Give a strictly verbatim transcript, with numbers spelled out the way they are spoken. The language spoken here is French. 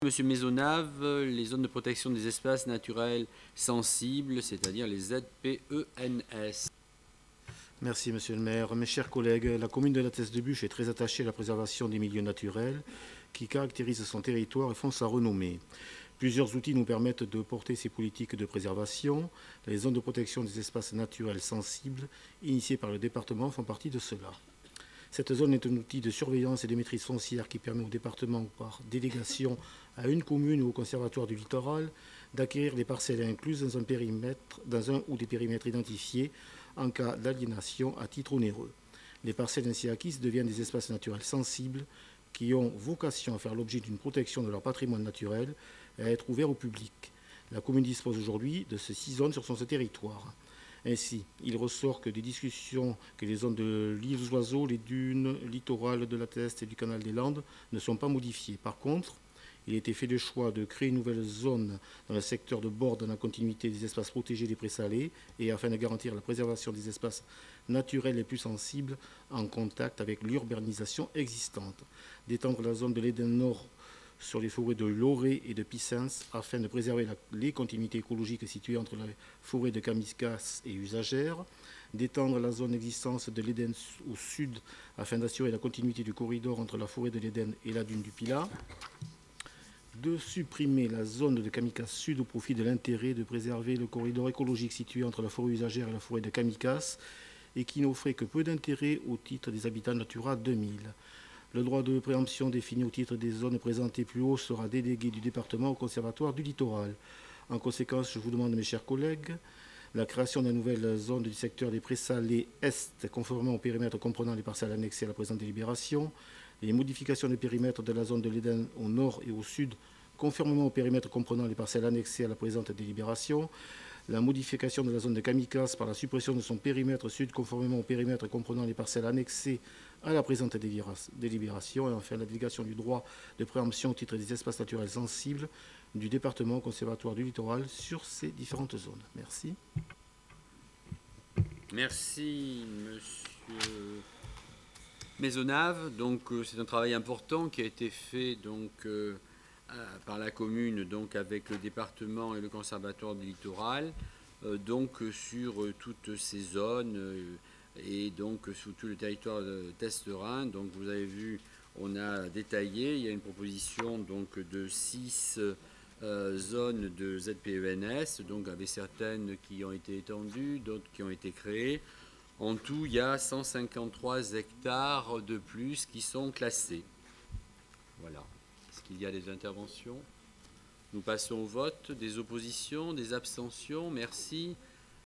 Monsieur Maisonnave, les zones de protection des espaces naturels sensibles, c'est-à-dire les Z P E N S. Merci Monsieur le maire. Mes chers collègues, la commune de la Teste-de-Buch est très attachée à la préservation des milieux naturels qui caractérisent son territoire et font sa renommée. Plusieurs outils nous permettent de porter ces politiques de préservation. Les zones de protection des espaces naturels sensibles, initiées par le département, font partie de cela. Cette zone est un outil de surveillance et de maîtrise foncière qui permet au département, par délégation à une commune ou au conservatoire du littoral, d'acquérir des parcelles incluses dans un périmètre, dans un ou des périmètres identifiés en cas d'aliénation à titre onéreux. Les parcelles ainsi acquises deviennent des espaces naturels sensibles qui ont vocation à faire l'objet d'une protection de leur patrimoine naturel et à être ouverts au public. La commune dispose aujourd'hui de ces six zones sur son territoire. Ainsi, il ressort que des discussions que les zones de l'île aux Oiseaux, les dunes, littorales de la Teste et du canal des Landes ne sont pas modifiées. Par contre, il a été fait le choix de créer une nouvelle zone dans le secteur de bord dans la continuité des espaces protégés des présalés et afin de garantir la préservation des espaces naturels les plus sensibles en contact avec l'urbanisation existante, d'étendre la zone de l'Éden Nord sur les forêts de Loré et de Pissens afin de préserver la, les continuités écologiques situées entre la forêt de Camiscas et Usagère, d'étendre la zone d'existence de l'Éden au sud afin d'assurer la continuité du corridor entre la forêt de l'Éden et la dune du Pilat, de supprimer la zone de Kamikaze Sud au profit de l'intérêt de préserver le corridor écologique situé entre la forêt usagère et la forêt de Kamikaze et qui n'offrait que peu d'intérêt au titre des habitats Natura deux mille. Le droit de préemption défini au titre des zones présentées plus haut sera délégué du département au conservatoire du littoral. En conséquence, je vous demande, mes chers collègues, la création d'une nouvelle zone du secteur des présalés Est, conformément au périmètre comprenant les parcelles annexées à la présente délibération, les modifications de périmètre de la zone de l'Éden au nord et au sud, conformément au périmètre comprenant les parcelles annexées à la présente délibération, la modification de la zone de Kamikaze par la suppression de son périmètre sud, conformément au périmètre comprenant les parcelles annexées à la présente délibération, et enfin la délégation du droit de préemption au titre des espaces naturels sensibles du département au conservatoire du littoral sur ces différentes zones. Merci. Merci, monsieur Maisonnave. Donc, euh, c'est un travail important qui a été fait donc, euh, à, par la commune donc, avec le département et le conservatoire du littoral, euh, donc euh, sur euh, toutes ces zones euh, et donc euh, sur tout le territoire de Teste-Rhin. Donc, vous avez vu, on a détaillé, il y a une proposition donc, de six euh, zones de Z P E N S, donc avec certaines qui ont été étendues, d'autres qui ont été créées. En tout, il y a cent cinquante-trois hectares de plus qui sont classés. Voilà. Est-ce qu'il y a des interventions? Nous passons au vote. Des oppositions, des abstentions? Merci.